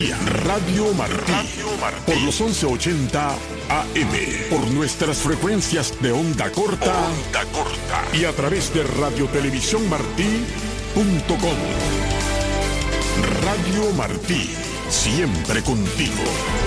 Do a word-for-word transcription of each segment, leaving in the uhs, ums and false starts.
Radio Martí, Radio Martí, por los once ochenta A M, por nuestras frecuencias de onda corta, onda corta y a través de radio televisión martí punto com. Radio Martí, siempre contigo.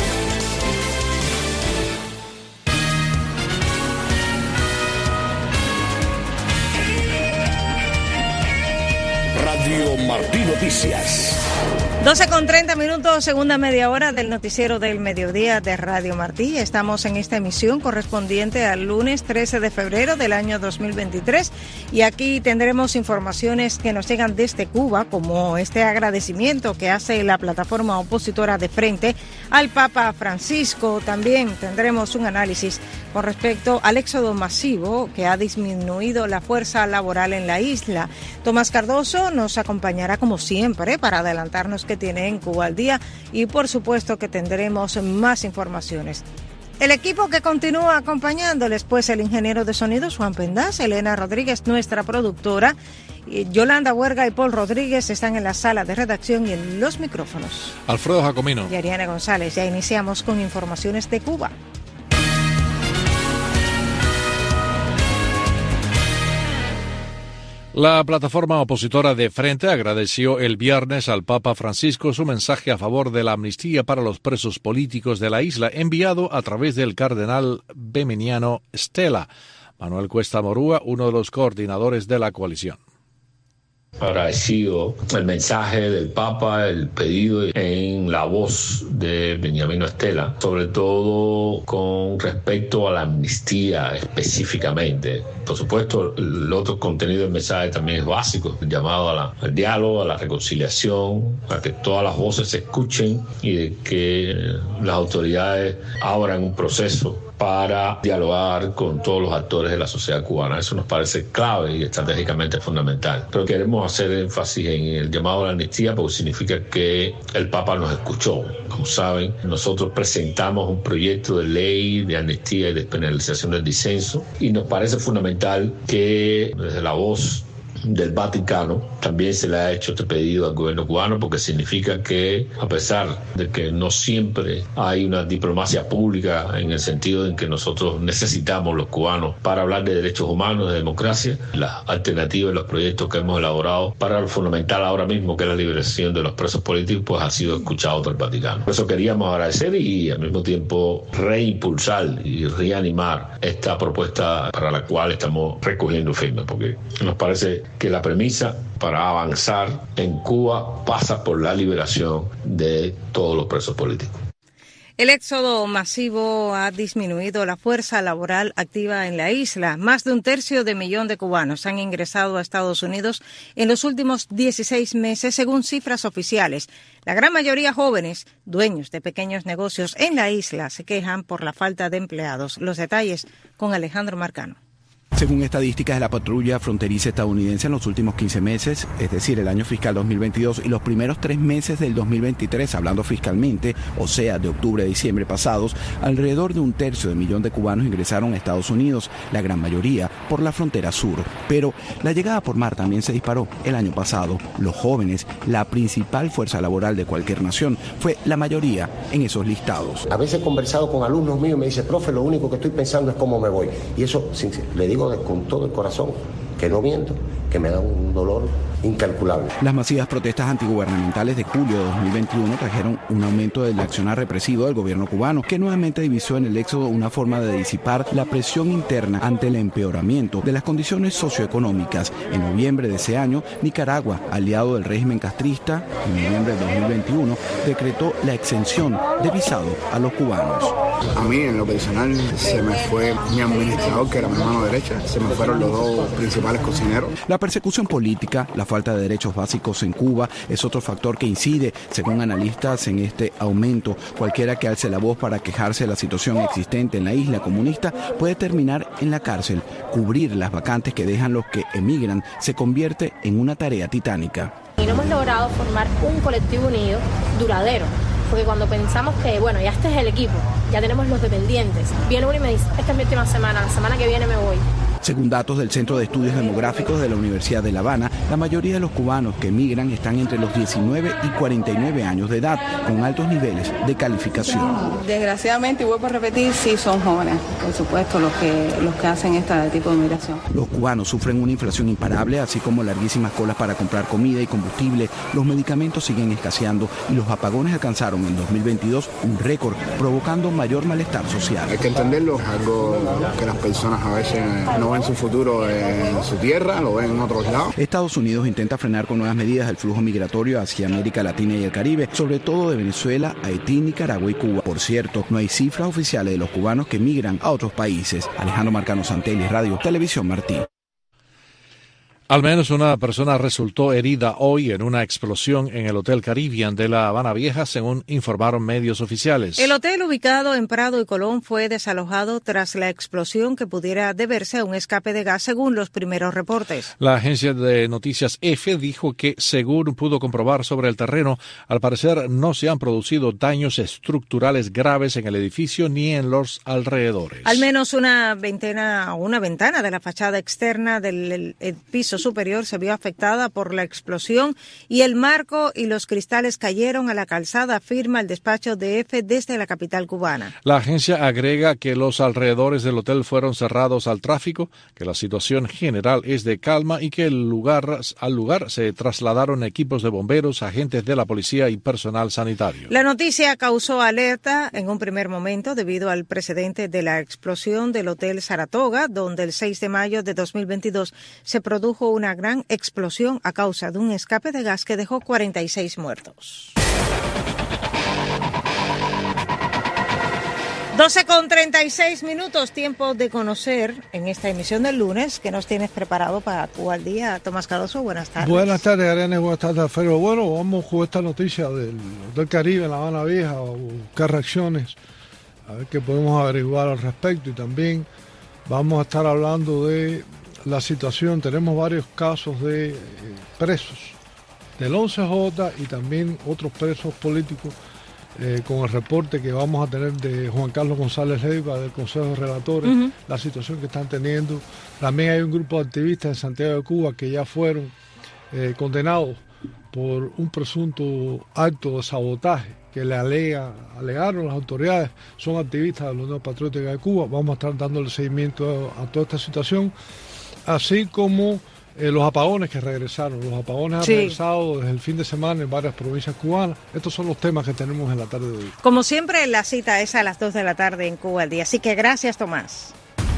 Radio Martí Noticias. doce con treinta minutos, segunda media hora del noticiero del mediodía de Radio Martí. Estamos en esta emisión correspondiente al lunes trece de febrero del año dos mil veintitrés y aquí tendremos informaciones que nos llegan desde Cuba, como este agradecimiento que hace la plataforma opositora de Frente al Papa Francisco. También tendremos un análisis con respecto al éxodo masivo que ha disminuido la fuerza laboral en la isla. Tomás Cardoso nos acompañará como siempre para adelantarnos que tiene en Cuba al día y por supuesto que tendremos más informaciones. El equipo que continúa acompañándoles, pues el ingeniero de sonido Juan Pendaz, Elena Rodríguez, nuestra productora, y Yolanda Huerga y Paul Rodríguez están en la sala de redacción y en los micrófonos. Alfredo Jacomino y Ariana González. Ya iniciamos con informaciones de Cuba. La plataforma opositora de Frente agradeció el viernes al Papa Francisco su mensaje a favor de la amnistía para los presos políticos de la isla, enviado a través del cardenal bemeniano Stella. Manuel Cuesta Morúa, uno de los coordinadores de la coalición. Agradecido el mensaje del Papa, el pedido en la voz de Beniamino Stella, sobre todo con respecto a la amnistía específicamente. Por supuesto, el otro contenido del mensaje también es básico, el llamado a la, al diálogo, a la reconciliación, a que todas las voces se escuchen y de que las autoridades abran un proceso para dialogar con todos los actores de la sociedad cubana. Eso nos parece clave y estratégicamente fundamental. Pero queremos hacer énfasis en el llamado a la amnistía porque significa que el Papa nos escuchó. Como saben, nosotros presentamos un proyecto de ley de amnistía y despenalización del disenso y nos parece fundamental que desde la voz del Vaticano también se le ha hecho este pedido al gobierno cubano, porque significa que, a pesar de que no siempre hay una diplomacia pública en el sentido en que nosotros necesitamos los cubanos para hablar de derechos humanos, de democracia, las alternativas y los proyectos que hemos elaborado para lo fundamental ahora mismo, que es la liberación de los presos políticos, pues ha sido escuchado por el Vaticano. Por eso queríamos agradecer y al mismo tiempo reimpulsar y reanimar esta propuesta para la cual estamos recogiendo firmas, porque nos parece que la premisa para avanzar en Cuba pasa por la liberación de todos los presos políticos. El éxodo masivo ha disminuido la fuerza laboral activa en la isla. Más de un tercio de millón de cubanos han ingresado a Estados Unidos en los últimos dieciséis meses, según cifras oficiales. La gran mayoría jóvenes, dueños de pequeños negocios en la isla, se quejan por la falta de empleados. Los detalles con Alejandro Marcano. Según estadísticas de la patrulla fronteriza estadounidense, en los últimos quince meses, es decir, el año fiscal dos mil veintidós y los primeros tres meses del dos mil veintitrés, hablando fiscalmente, o sea, de octubre a diciembre pasados, alrededor de un tercio de millón de cubanos ingresaron a Estados Unidos, la gran mayoría por la frontera sur. Pero la llegada por mar también se disparó el año pasado. Los jóvenes, la principal fuerza laboral de cualquier nación, fue la mayoría en esos listados. A veces he conversado con alumnos míos y me dice, profe, lo único que estoy pensando es cómo me voy. Y eso, le digo con todo el corazón, que no miento, que me da un dolor incalculable. Las masivas protestas antigubernamentales de julio de dos mil veintiuno trajeron un aumento del accionar represivo del gobierno cubano, que nuevamente divisó en el éxodo una forma de disipar la presión interna ante el empeoramiento de las condiciones socioeconómicas. En noviembre de ese año, Nicaragua, aliado del régimen castrista, en noviembre de dos mil veintiuno, decretó la exención de visado a los cubanos. A mí, en lo personal, se me fue mi administrador, que era mi mano derecha, se me fueron los dos principales cocineros. La persecución política, la falta de derechos básicos en Cuba es otro factor que incide, según analistas, en este aumento. Cualquiera que alce la voz para quejarse de la situación existente en la isla comunista puede terminar en la cárcel. Cubrir las vacantes que dejan los que emigran se convierte en una tarea titánica. Y no hemos logrado formar un colectivo unido duradero. Porque cuando pensamos que, bueno, ya este es el equipo, ya tenemos los dependientes, viene uno y me dice, esta es mi última semana, la semana que viene me voy. Según datos del Centro de Estudios Demográficos de la Universidad de La Habana, la mayoría de los cubanos que emigran están entre los diecinueve y cuarenta y nueve años de edad, con altos niveles de calificación. Desgraciadamente, y vuelvo a repetir, sí son jóvenes, por supuesto, los que, los que hacen este tipo de migración. Los cubanos sufren una inflación imparable, así como larguísimas colas para comprar comida y combustible. Los medicamentos siguen escaseando y los apagones alcanzaron en dos mil veintidós un récord, provocando mayor malestar social. Hay que entenderlo, es algo que las personas a veces no ven su futuro en su tierra, lo ven en otros lados. Estados Unidos intenta frenar con nuevas medidas el flujo migratorio hacia América Latina y el Caribe, sobre todo de Venezuela, Haití, Nicaragua y Cuba. Por cierto, no hay cifras oficiales de los cubanos que migran a otros países. Alejandro Marcano Santelli, Radio Televisión Martí. Al menos una persona resultó herida hoy en una explosión en el Hotel Caribbean de La Habana Vieja, según informaron medios oficiales. El hotel, ubicado en Prado y Colón, fue desalojado tras la explosión que pudiera deberse a un escape de gas, según los primeros reportes. La agencia de noticias EFE dijo que, según pudo comprobar sobre el terreno, al parecer no se han producido daños estructurales graves en el edificio ni en los alrededores. Al menos una veintena, una ventana de la fachada externa del el, el piso superior se vio afectada por la explosión y el marco y los cristales cayeron a la calzada, afirma el despacho de EFE desde la capital cubana. La agencia agrega que los alrededores del hotel fueron cerrados al tráfico, que la situación general es de calma y que el lugar, al lugar se trasladaron equipos de bomberos, agentes de la policía y personal sanitario. La noticia causó alerta en un primer momento debido al precedente de la explosión del Hotel Saratoga, donde el seis de mayo de dos mil veintidós se produjo una gran explosión a causa de un escape de gas que dejó cuarenta y seis muertos. doce con treinta y seis minutos, tiempo de conocer en esta emisión del lunes que nos tienes preparado para Cuba al Día. Tomás Cardoso, buenas tardes. Buenas tardes, Arena, buenas tardes, Alfredo. Bueno, vamos con esta noticia del Hotel Caribe en La Habana Vieja, a buscar reacciones, a ver qué podemos averiguar al respecto, y también vamos a estar hablando de la situación. Tenemos varios casos de eh, presos del once J y también otros presos políticos, eh, con el reporte que vamos a tener de Juan Carlos González Leiva del Consejo de Relatores, uh-huh. la situación que están teniendo. También hay un grupo de activistas en Santiago de Cuba que ya fueron eh, condenados por un presunto acto de sabotaje que le alega, alegaron las autoridades. Son activistas de la Unión Patriótica de Cuba. Vamos a estar dándole seguimiento a, a toda esta situación, así como eh, los apagones que regresaron. Los apagones sí. han regresado desde el fin de semana en varias provincias cubanas. Estos son los temas que tenemos en la tarde de hoy. Como siempre, la cita es a las dos de la tarde en Cuba al Día. Así que gracias, Tomás.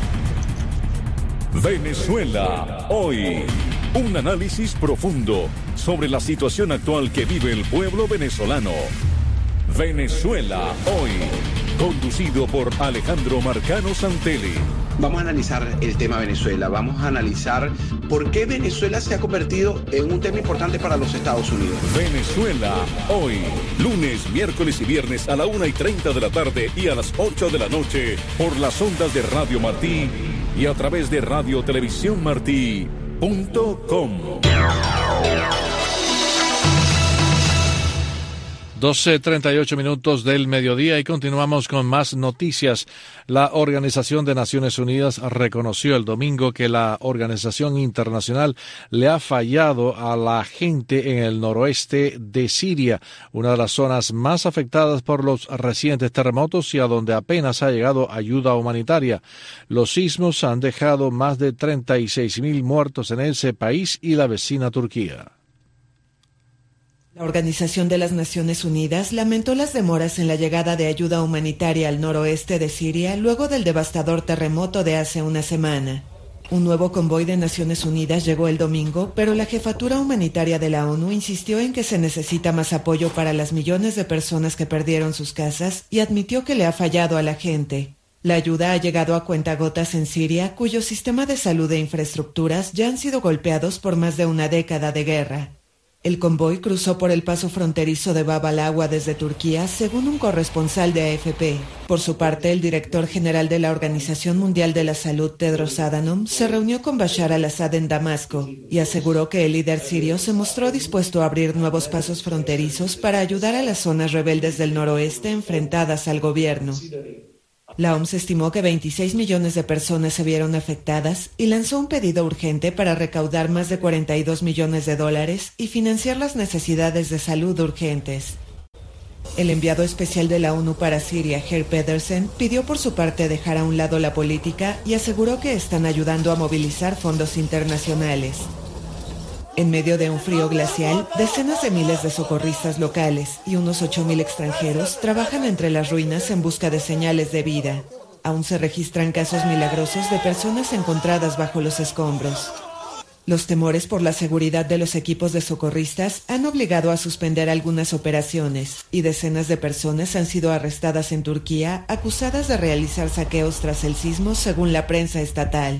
Venezuela hoy. Un análisis profundo sobre la situación actual que vive el pueblo venezolano. Venezuela hoy. Conducido por Alejandro Marcano Santelli. Vamos a analizar el tema Venezuela, vamos a analizar por qué Venezuela se ha convertido en un tema importante para los Estados Unidos. Venezuela hoy, lunes, miércoles y viernes a la una y treinta de la tarde y a las ocho de la noche por las ondas de Radio Martí y a través de radio televisión martí punto com. doce treinta y ocho minutos del mediodía y continuamos con más noticias. La Organización de Naciones Unidas reconoció el domingo que la organización internacional le ha fallado a la gente en el noroeste de Siria, una de las zonas más afectadas por los recientes terremotos y a donde apenas ha llegado ayuda humanitaria. Los sismos han dejado más de treinta y seis mil muertos en ese país y la vecina Turquía. La Organización de las Naciones Unidas lamentó las demoras en la llegada de ayuda humanitaria al noroeste de Siria luego del devastador terremoto de hace una semana. Un nuevo convoy de Naciones Unidas llegó el domingo, pero la jefatura humanitaria de la ONU insistió en que se necesita más apoyo para las millones de personas que perdieron sus casas y admitió que le ha fallado a la gente. La ayuda ha llegado a cuentagotas en Siria, cuyo sistema de salud e infraestructuras ya han sido golpeados por más de una década de guerra. El convoy cruzó por el paso fronterizo de Bab al-Agua desde Turquía, según un corresponsal de A F P. Por su parte, el director general de la Organización Mundial de la Salud, Tedros Adhanom, se reunió con Bashar al-Assad en Damasco y aseguró que el líder sirio se mostró dispuesto a abrir nuevos pasos fronterizos para ayudar a las zonas rebeldes del noroeste enfrentadas al gobierno. La O M S estimó que veintiséis millones de personas se vieron afectadas y lanzó un pedido urgente para recaudar más de cuarenta y dos millones de dólares y financiar las necesidades de salud urgentes. El enviado especial de la ONU para Siria, Geir Pedersen, pidió por su parte dejar a un lado la política y aseguró que están ayudando a movilizar fondos internacionales. En medio de un frío glacial, decenas de miles de socorristas locales y unos ocho mil extranjeros trabajan entre las ruinas en busca de señales de vida. Aún se registran casos milagrosos de personas encontradas bajo los escombros. Los temores por la seguridad de los equipos de socorristas han obligado a suspender algunas operaciones y decenas de personas han sido arrestadas en Turquía acusadas de realizar saqueos tras el sismo, según la prensa estatal.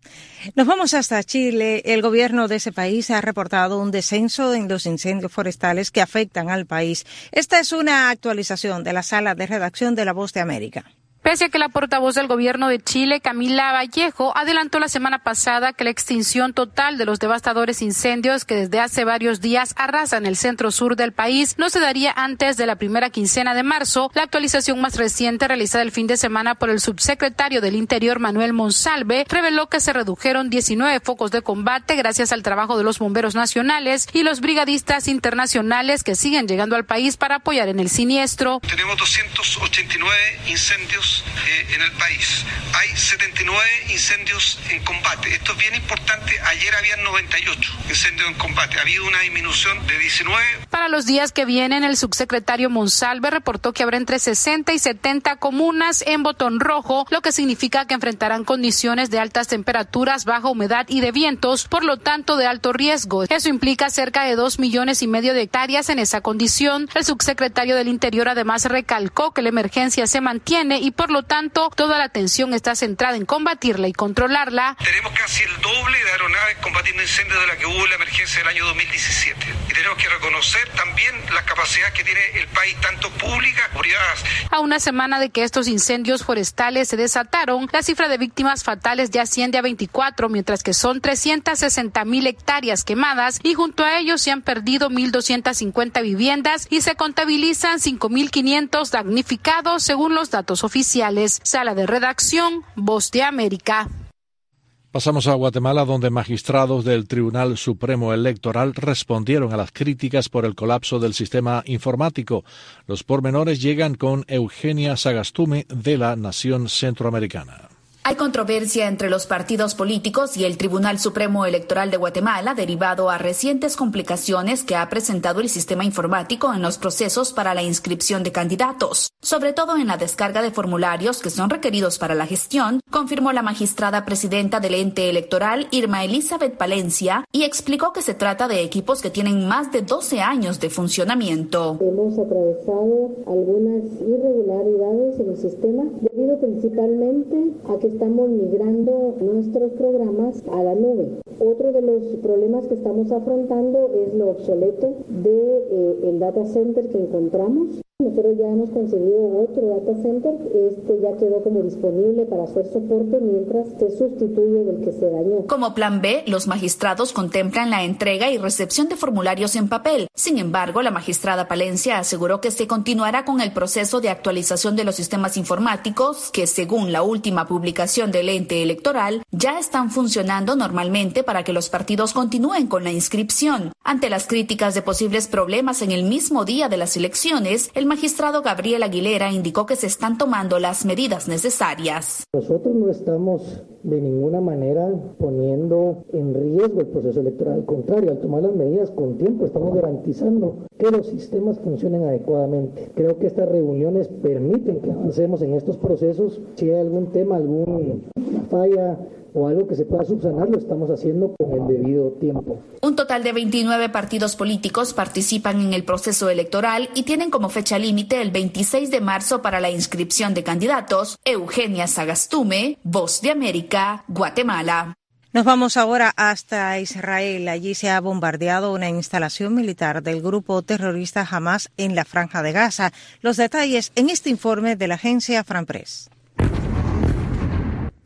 Nos vamos hasta Chile. El gobierno de ese país ha reportado un descenso en los incendios forestales que afectan al país. Esta es una actualización de la sala de redacción de La Voz de América. Pese a que la portavoz del gobierno de Chile, Camila Vallejo, adelantó la semana pasada que la extinción total de los devastadores incendios que desde hace varios días arrasan el centro sur del país no se daría antes de la primera quincena de marzo, la actualización más reciente realizada el fin de semana por el subsecretario del Interior, Manuel Monsalve, reveló que se redujeron diecinueve focos de combate gracias al trabajo de los bomberos nacionales y los brigadistas internacionales que siguen llegando al país para apoyar en el siniestro. Tenemos doscientos ochenta y nueve incendios Eh, en el país. Hay setenta y nueve incendios en combate. Esto es bien importante. Ayer habían noventa y ocho incendios en combate. Ha habido una disminución de diecinueve. Para los días que vienen, el subsecretario Monsalve reportó que habrá entre sesenta y setenta comunas en botón rojo, lo que significa que enfrentarán condiciones de altas temperaturas, baja humedad y de vientos, por lo tanto de alto riesgo. Eso implica cerca de dos millones y medio de hectáreas en esa condición. El subsecretario del Interior además recalcó que la emergencia se mantiene y por lo tanto toda la atención está centrada en combatirla y controlarla. Tenemos casi el doble de aeronaves combatiendo incendios de la que hubo en la emergencia del año dos mil diecisiete. Y tenemos que reconocer también la capacidad que tiene el país, tanto públicas como privadas. A una semana de que estos incendios forestales se desataron, la cifra de víctimas fatales ya asciende a veinticuatro, mientras que son trescientas sesenta mil hectáreas quemadas y junto a ellos se han perdido mil doscientas cincuenta viviendas y se contabilizan cinco mil quinientos damnificados según los datos oficiales. Sala de redacción, Voz de América. Pasamos a Guatemala, donde magistrados del Tribunal Supremo Electoral respondieron a las críticas por el colapso del sistema informático. Los pormenores llegan con Eugenia Sagastume de la Nación Centroamericana. Hay controversia entre los partidos políticos y el Tribunal Supremo Electoral de Guatemala derivado a recientes complicaciones que ha presentado el sistema informático en los procesos para la inscripción de candidatos, sobre todo en la descarga de formularios que son requeridos para la gestión, confirmó la magistrada presidenta del ente electoral, Irma Elizabeth Palencia, y explicó que se trata de equipos que tienen más de doce años de funcionamiento. Hemos atravesado algunas irregularidades en el sistema debido principalmente a que estamos migrando nuestros programas a la nube. Otro de los problemas que estamos afrontando es lo obsoleto de eh, el data center que encontramos. Nosotros ya hemos conseguido otro data center, este ya quedó como disponible para hacer soporte mientras se sustituye del que se dañó. Como plan B, los magistrados contemplan la entrega y recepción de formularios en papel. Sin embargo, la magistrada Palencia aseguró que se continuará con el proceso de actualización de los sistemas informáticos que, según la última publicación del ente electoral, ya están funcionando normalmente para que los partidos continúen con la inscripción. Ante las críticas de posibles problemas en el mismo día de las elecciones, el magistrado Gabriel Aguilera indicó que se están tomando las medidas necesarias. Nosotros no estamos de ninguna manera poniendo en riesgo el proceso electoral. Al contrario, al tomar las medidas con tiempo, estamos garantizando que los sistemas funcionen adecuadamente. Creo que estas reuniones permiten que avancemos en estos procesos. Si hay algún tema, alguna falla o algo que se pueda subsanar, lo estamos haciendo con el debido tiempo. Un total de veintinueve partidos políticos participan en el proceso electoral y tienen como fecha límite el veintiséis de marzo para la inscripción de candidatos. Eugenia Sagastume, Voz de América, Guatemala. Nos vamos ahora hasta Israel. Allí se ha bombardeado una instalación militar del grupo terrorista Hamas en la Franja de Gaza. Los detalles en este informe de la agencia France Press.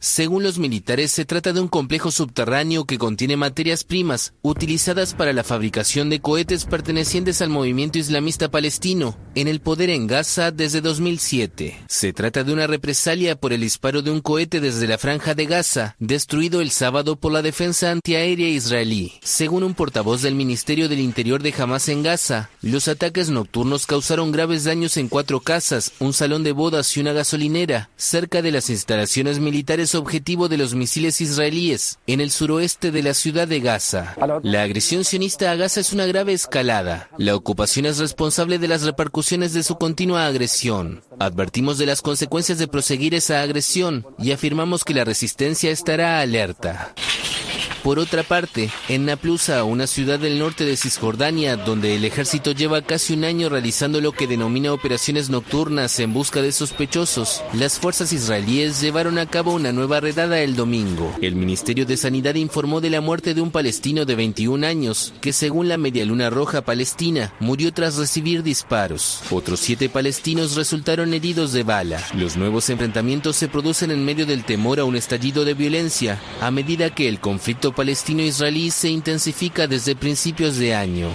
Según los militares, se trata de un complejo subterráneo que contiene materias primas utilizadas para la fabricación de cohetes pertenecientes al movimiento islamista palestino, en el poder en Gaza desde dos mil siete. Se trata de una represalia por el disparo de un cohete desde la franja de Gaza, destruido el sábado por la defensa antiaérea israelí. Según un portavoz del Ministerio del Interior de Hamas en Gaza, los ataques nocturnos causaron graves daños en cuatro casas, un salón de bodas y una gasolinera, cerca de las instalaciones militares objetivo de los misiles israelíes, en el suroeste de la ciudad de Gaza. La agresión sionista a Gaza es una grave escalada. La ocupación es responsable de las repercusiones de su continua agresión. Advertimos de las consecuencias de proseguir esa agresión y afirmamos que la resistencia estará alerta. Por otra parte, en Naplusa, una ciudad del norte de Cisjordania, donde el ejército lleva casi un año realizando lo que denomina operaciones nocturnas en busca de sospechosos, las fuerzas israelíes llevaron a cabo una nueva redada el domingo. El Ministerio de Sanidad informó de la muerte de un palestino de veintiún años, que según la Medialuna Roja Palestina, murió tras recibir disparos. Otros siete palestinos resultaron heridos de bala. Los nuevos enfrentamientos se producen en medio del temor a un estallido de violencia, a medida que el conflicto palestino-israelí se intensifica desde principios de año.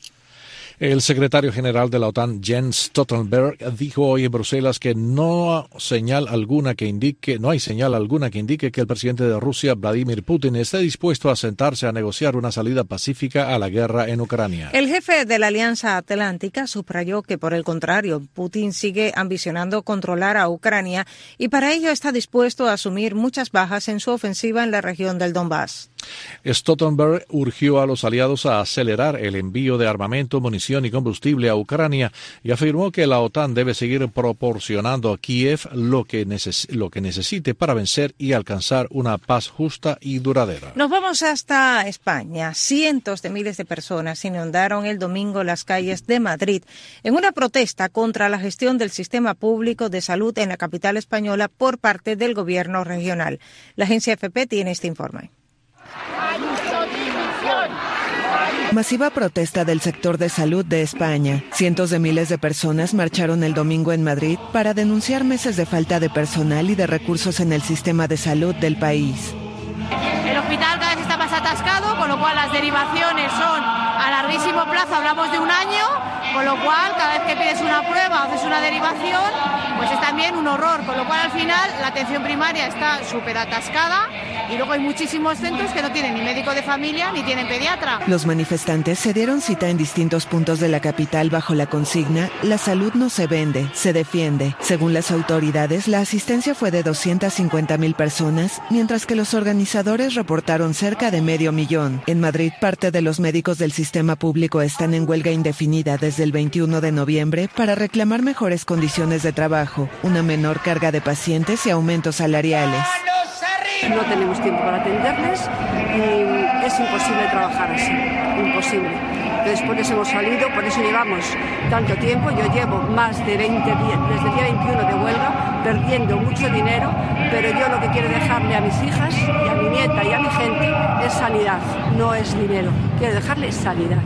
El secretario general de la OTAN, Jens Stoltenberg, dijo hoy en Bruselas que no señal alguna que indique, no hay señal alguna que indique que el presidente de Rusia, Vladimir Putin, esté dispuesto a sentarse a negociar una salida pacífica a la guerra en Ucrania. El jefe de la Alianza Atlántica subrayó que, por el contrario, Putin sigue ambicionando controlar a Ucrania y para ello está dispuesto a asumir muchas bajas en su ofensiva en la región del Donbass. Stoltenberg urgió a los aliados a acelerar el envío de armamento, munición y combustible a Ucrania y afirmó que la OTAN debe seguir proporcionando a Kiev lo que, neces- lo que necesite para vencer y alcanzar una paz justa y duradera. Nos vamos hasta España. Cientos de miles de personas inundaron el domingo las calles de Madrid en una protesta contra la gestión del sistema público de salud en la capital española por parte del gobierno regional. La agencia F P tiene este informe. Masiva protesta del sector de salud de España. Cientos de miles de personas marcharon el domingo en Madrid para denunciar meses de falta de personal y de recursos en el sistema de salud del país. El hospital cada vez está más atascado, con lo cual las derivaciones son a larguísimo plazo, hablamos de un año, con lo cual cada vez que pides una prueba o haces una derivación, pues es también un horror, con lo cual al final la atención primaria está súper atascada y luego hay muchísimos centros que no tienen ni médico de familia ni tienen pediatra. Los manifestantes se dieron cita en distintos puntos de la capital bajo la consigna «La salud no se vende, se defiende». Según las autoridades, la asistencia fue de doscientas cincuenta mil personas, mientras que los organizadores reportaron cerca de medio millón. En Madrid, parte de los médicos del sistema público están en huelga indefinida desde el veintiuno de noviembre para reclamar mejores condiciones de trabajo, una menor carga de pacientes y aumentos salariales. No tenemos tiempo para atenderles y es imposible trabajar así, imposible. Entonces por eso hemos salido, por eso llevamos tanto tiempo. Yo llevo más de veinte días, desde el día veintiuno de huelga, perdiendo mucho dinero, pero yo lo que quiero dejarle a mis hijas y a mi nieta y a mi gente es sanidad, no es dinero. Quiero dejarles sanidad.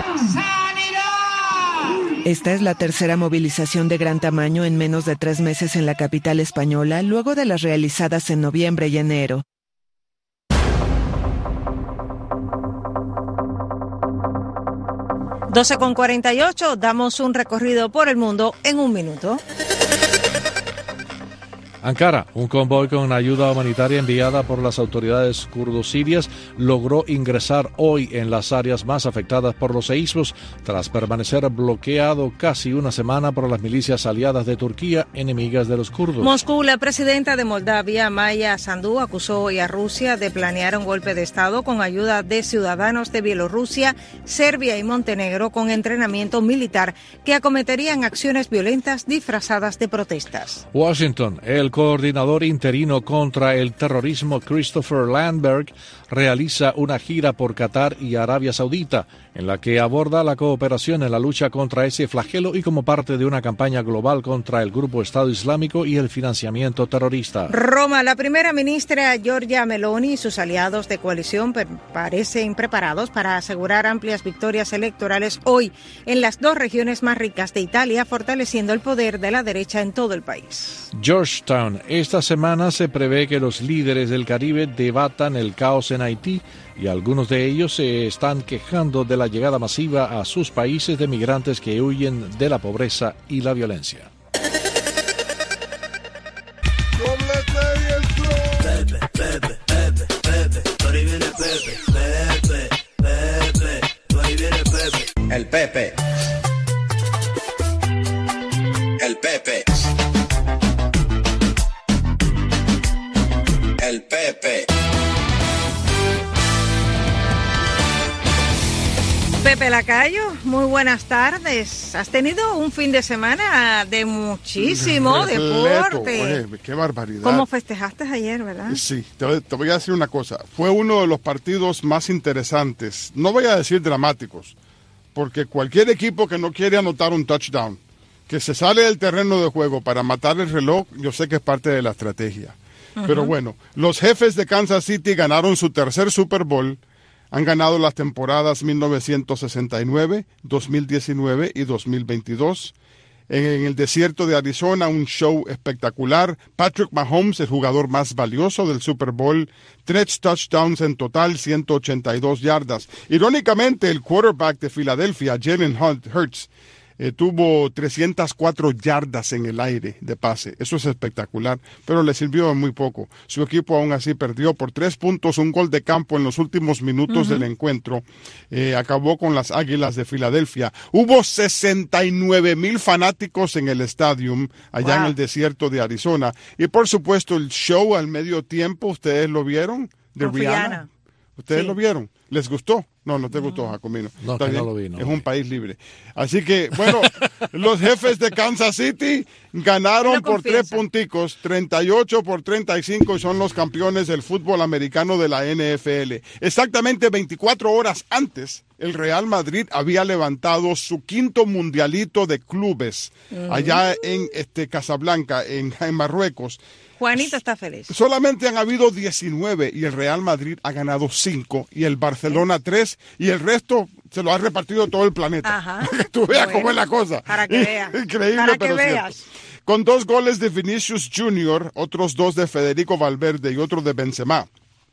Esta es la tercera movilización de gran tamaño en menos de tres meses en la capital española, luego de las realizadas en noviembre y enero. doce con cuarenta y ocho, damos un recorrido por el mundo en un minuto. Ankara, un convoy con ayuda humanitaria enviada por las autoridades kurdo-sirias, logró ingresar hoy en las áreas más afectadas por los seísmos, tras permanecer bloqueado casi una semana por las milicias aliadas de Turquía, enemigas de los kurdos. Moscú, la presidenta de Moldavia, Maya Sandu, acusó hoy a Rusia de planear un golpe de Estado con ayuda de ciudadanos de Bielorrusia, Serbia y Montenegro con entrenamiento militar que acometerían acciones violentas disfrazadas de protestas. Washington, el coordinador interino contra el terrorismo Christopher Landberg realiza una gira por Qatar y Arabia Saudita, en la que aborda la cooperación en la lucha contra ese flagelo y como parte de una campaña global contra el grupo Estado Islámico y el financiamiento terrorista. Roma, la primera ministra Giorgia Meloni y sus aliados de coalición parecen preparados para asegurar amplias victorias electorales hoy en las dos regiones más ricas de Italia, fortaleciendo el poder de la derecha en todo el país. Georgetown Brown. Esta semana se prevé que los líderes del Caribe debatan el caos en Haití y algunos de ellos se están quejando de la llegada masiva a sus países de migrantes que huyen de la pobreza y la violencia. El Pepe. El Pepe. El Pepe. Pepe Lacayo, muy buenas tardes. Has tenido un fin de semana de muchísimo deporte. Oye, qué barbaridad. ¿Cómo festejaste ayer, verdad? Sí, te, te voy a decir una cosa. Fue uno de los partidos más interesantes. No voy a decir dramáticos, porque cualquier equipo que no quiere anotar un touchdown, que se sale del terreno de juego para matar el reloj, yo sé que es parte de la estrategia. Uh-huh. Pero bueno, los Jefes de Kansas City ganaron su tercer Super Bowl. Han ganado las temporadas mil novecientos sesenta y nueve, dos mil diecinueve y dos mil veintidós. En, en el desierto de Arizona, un show espectacular. Patrick Mahomes, el jugador más valioso del Super Bowl. Tres touchdowns en total, ciento ochenta y dos yardas. Irónicamente, el quarterback de Filadelfia, Jalen Hurts, Eh, tuvo trescientas cuatro yardas en el aire de pase. Eso es espectacular, pero le sirvió muy poco. Su equipo aún así perdió por tres puntos, un gol de campo en los últimos minutos uh-huh. del encuentro. Eh, acabó con las Águilas de Filadelfia. Hubo sesenta y nueve mil fanáticos en el estadio allá wow. en el desierto de Arizona. Y por supuesto el show al medio tiempo, ¿ustedes lo vieron? De Con Rihanna. Rihanna. ¿Ustedes sí. lo vieron? ¿Les gustó? No, no te gustó, Jacomino. No, que no lo vi. No es un país libre. Así que, bueno, los Jefes de Kansas City ganaron por tres punticos, treinta y ocho por treinta y cinco, y son los campeones del fútbol americano de la N F L. Exactamente veinticuatro horas antes, el Real Madrid había levantado su quinto mundialito de clubes uh-huh. allá en este, Casablanca, en, en Marruecos. Juanito está feliz. Solamente han habido diecinueve y el Real Madrid ha ganado cinco y el Barcelona tres y el resto se lo ha repartido todo el planeta. Ajá. Para que tú veas bueno, cómo es la cosa. Para que veas. Increíble, para pero que cierto. veas. Con dos goles de Vinicius Junior, otros dos de Federico Valverde y otro de Benzema.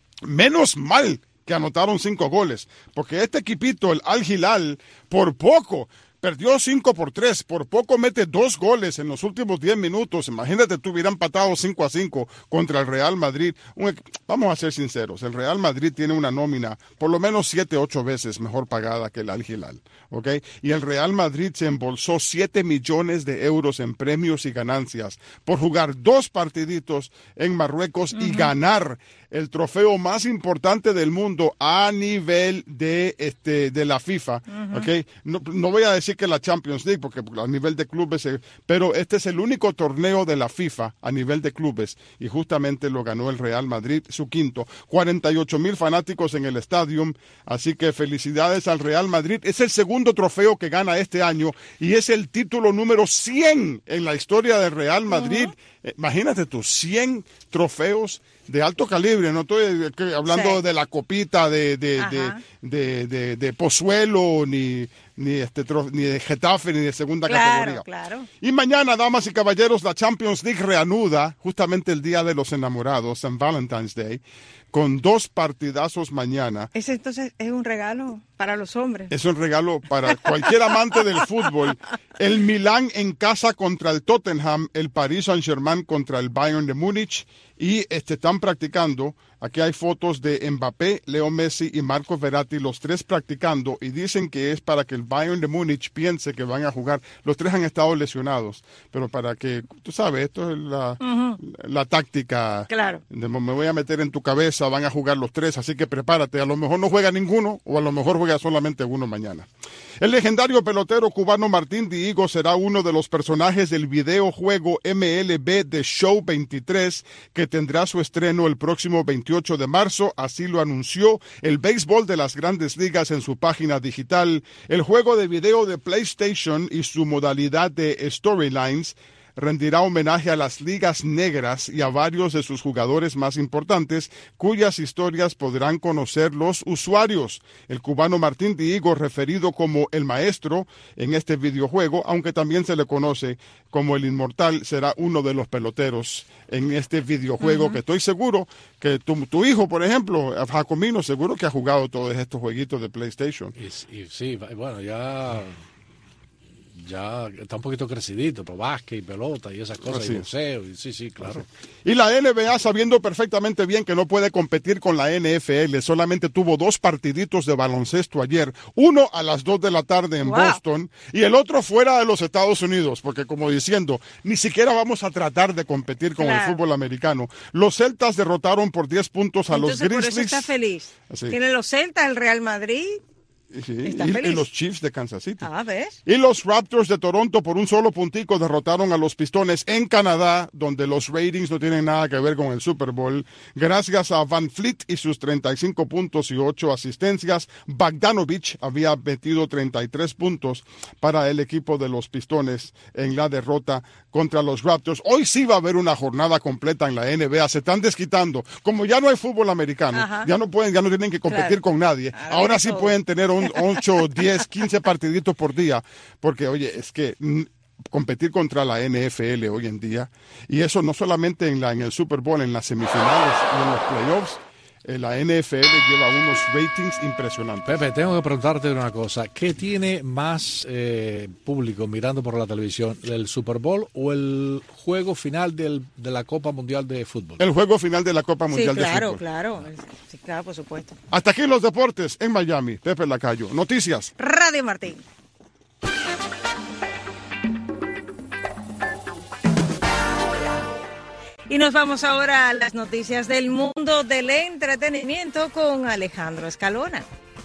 Menos mal que anotaron cinco goles, porque este equipito, el Al Hilal, por poco perdió cinco por tres, por poco mete dos goles en los últimos diez minutos. Imagínate, tú hubieran empatado cinco a cinco contra el Real Madrid. Un, vamos a ser sinceros, el Real Madrid tiene una nómina por lo menos siete, ocho veces mejor pagada que el Al Hilal, ¿ok? Y el Real Madrid se embolsó siete millones de euros en premios y ganancias por jugar dos partiditos en Marruecos uh-huh. y ganar el trofeo más importante del mundo a nivel de este de la FIFA, uh-huh. ¿ok? No, no voy a decir que la Champions League, porque a nivel de clubes, pero este es el único torneo de la FIFA a nivel de clubes, y justamente lo ganó el Real Madrid, su quinto. cuarenta y ocho mil fanáticos en el estadio, así que felicidades al Real Madrid. Es el segundo trofeo que gana este año, y es el título número cien en la historia del Real Madrid. Uh-huh. Imagínate tú, cien trofeos de alto calibre, no estoy hablando sí. de la copita de de, de, de, de, de Pozuelo, ni, ni, este, ni de Getafe, ni de segunda claro, categoría. Claro. Y mañana, damas y caballeros, la Champions League reanuda, justamente el Día de los Enamorados, en Valentine's Day, con dos partidazos mañana. Ese entonces es un regalo para los hombres. Es un regalo para cualquier amante del fútbol. El Milán en casa contra el Tottenham, el Paris Saint-Germain contra el Bayern de Múnich, y este, están practicando. Aquí hay fotos de Mbappé, Leo Messi y Marco Verratti, los tres practicando, y dicen que es para que el Bayern de Múnich piense que van a jugar. Los tres han estado lesionados, pero para que, tú sabes, esto es la, uh-huh. la táctica. Claro. De, me voy a meter en tu cabeza, van a jugar los tres, así que prepárate. A lo mejor no juega ninguno, o a lo mejor juega solamente uno mañana. El legendario pelotero cubano Martín Dihigo será uno de los personajes del videojuego M L B The Show veintitrés, que tendrá su estreno el próximo veintiocho de marzo, así lo anunció el béisbol de las Grandes Ligas en su página digital. El juego de video de PlayStation y su modalidad de Storylines rendirá homenaje a las ligas negras y a varios de sus jugadores más importantes, cuyas historias podrán conocer los usuarios. El cubano Martín Dihigo, referido como el maestro en este videojuego, aunque también se le conoce como el inmortal, será uno de los peloteros en este videojuego, uh-huh. que estoy seguro que tu, tu hijo, por ejemplo, Jacomino, seguro que ha jugado todos estos jueguitos de PlayStation. Y, y sí, bueno, ya... Ya está un poquito crecidito, pero básquet y pelota y esas cosas, Así y boxeo, y sí, sí, claro. Y la N B A, sabiendo perfectamente bien que no puede competir con la N F L, solamente tuvo dos partiditos de baloncesto ayer, uno a las dos de la tarde en wow. Boston y el otro fuera de los Estados Unidos, porque como diciendo, ni siquiera vamos a tratar de competir con claro. el fútbol americano. Los Celtas derrotaron por diez puntos a Entonces, los Grizzlies. Por eso está feliz. Así. Tiene los Celtas, el Real Madrid. Sí, y, y los Chiefs de Kansas City. Ah, ¿ves? Y los Raptors de Toronto por un solo puntico derrotaron a los Pistones en Canadá, donde los ratings no tienen nada que ver con el Super Bowl. Gracias a Van Fleet y sus treinta y cinco puntos y ocho asistencias, Bogdanovic había metido treinta y tres puntos para el equipo de los Pistones en la derrota contra los Raptors. Hoy sí va a haber una jornada completa en la N B A. Se están desquitando. Como ya no hay fútbol americano, Ajá. ya no pueden, ya no tienen que competir claro. con nadie. Ahora, Ahora sí todo. pueden tener un ocho, diez, quince partiditos por día, porque oye, es que mm, competir contra la N F L hoy en día, y eso no solamente en, la, en el Super Bowl, en las semifinales y en los playoffs, eh, la N F L lleva unos ratings impresionantes. Pepe, tengo que preguntarte una cosa, ¿qué tiene más eh, público mirando por la televisión, el Super Bowl o el juego final del, de la Copa Mundial de Fútbol? El juego final de la Copa Mundial sí, claro, de Fútbol. Claro, claro, sí, claro, por supuesto. Hasta aquí los deportes en Miami. Pepe Lacayo. Noticias. Radio Martín. Y nos vamos ahora a las noticias del mundo del entretenimiento con Alejandro Escalona.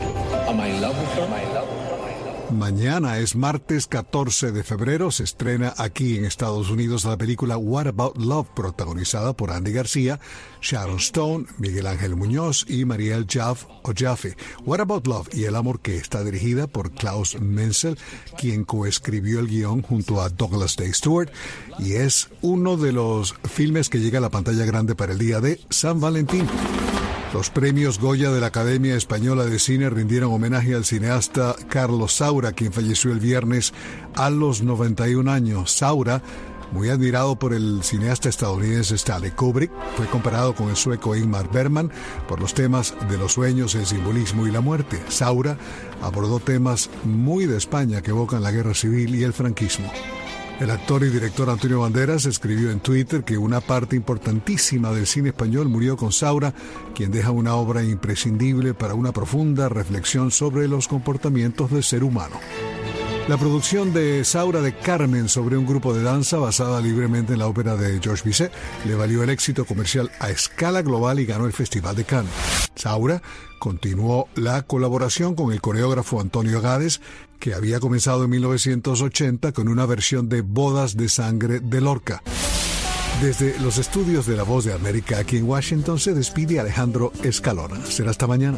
Mañana es martes catorce de febrero, se estrena aquí en Estados Unidos la película What About Love, protagonizada por Andy García, Sharon Stone, Miguel Ángel Muñoz y Marielle Jaff o Jaffe. What About Love y el amor, que está dirigida por Klaus Menzel, quien coescribió el guión junto a Douglas Day Stewart, y es uno de los filmes que llega a la pantalla grande para el día de San Valentín. Los premios Goya de la Academia Española de Cine rindieron homenaje al cineasta Carlos Saura, quien falleció el viernes a los noventa y un años. Saura, muy admirado por el cineasta estadounidense Stanley Kubrick, fue comparado con el sueco Ingmar Bergman por los temas de los sueños, el simbolismo y la muerte. Saura abordó temas muy de España que evocan la guerra civil y el franquismo. El actor y director Antonio Banderas escribió en Twitter que una parte importantísima del cine español murió con Saura, quien deja una obra imprescindible para una profunda reflexión sobre los comportamientos del ser humano. La producción de Saura de Carmen, sobre un grupo de danza basada libremente en la ópera de Georges Bizet, le valió el éxito comercial a escala global y ganó el Festival de Cannes. Saura continuó la colaboración con el coreógrafo Antonio Gades, que había comenzado en mil novecientos ochenta con una versión de Bodas de Sangre de Lorca. Desde los estudios de La Voz de América aquí en Washington se despide Alejandro Escalona. Será hasta mañana.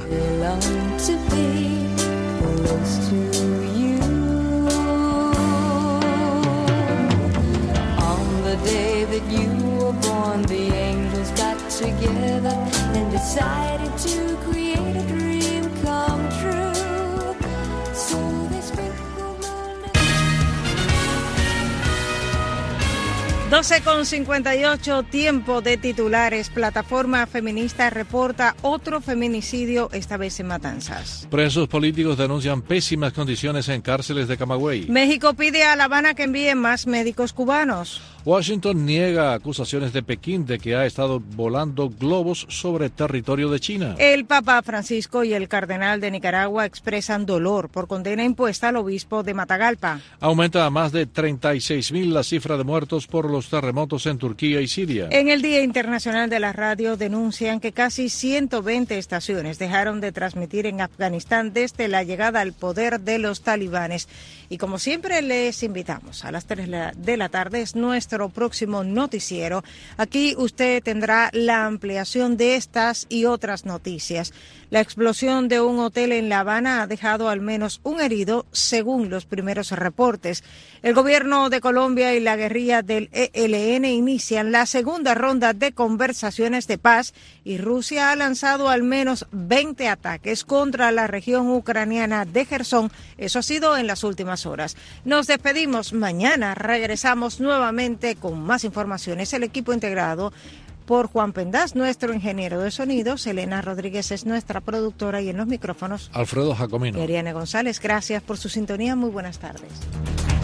doce con cincuenta y ocho, tiempo de titulares. Plataforma feminista reporta otro feminicidio, esta vez en Matanzas. Presos políticos denuncian pésimas condiciones en cárceles de Camagüey. México pide a La Habana que envíe más médicos cubanos. Washington niega acusaciones de Pekín de que ha estado volando globos sobre territorio de China. El Papa Francisco y el cardenal de Nicaragua expresan dolor por condena impuesta al obispo de Matagalpa. Aumenta a más de treinta y seis mil la cifra de muertos por los terremotos en Turquía y Siria. En el Día Internacional de la Radio denuncian que casi ciento veinte estaciones dejaron de transmitir en Afganistán desde la llegada al poder de los talibanes. Y como siempre les invitamos a las tres de la tarde, es nuestro próximo noticiero. Aquí usted tendrá la ampliación de estas y otras noticias. La explosión de un hotel en La Habana ha dejado al menos un herido, según los primeros reportes. El gobierno de Colombia y la guerrilla del E E L N inician la segunda ronda de conversaciones de paz y Rusia ha lanzado al menos veinte ataques contra la región ucraniana de Jersón. Eso ha sido en las últimas horas. Nos despedimos. Mañana regresamos nuevamente con más informaciones. El equipo integrado por Juan Pendaz, nuestro ingeniero de sonidos, Elena Rodríguez es nuestra productora y en los micrófonos Alfredo Jacomino y Ariane González. Gracias por su sintonía. Muy buenas tardes.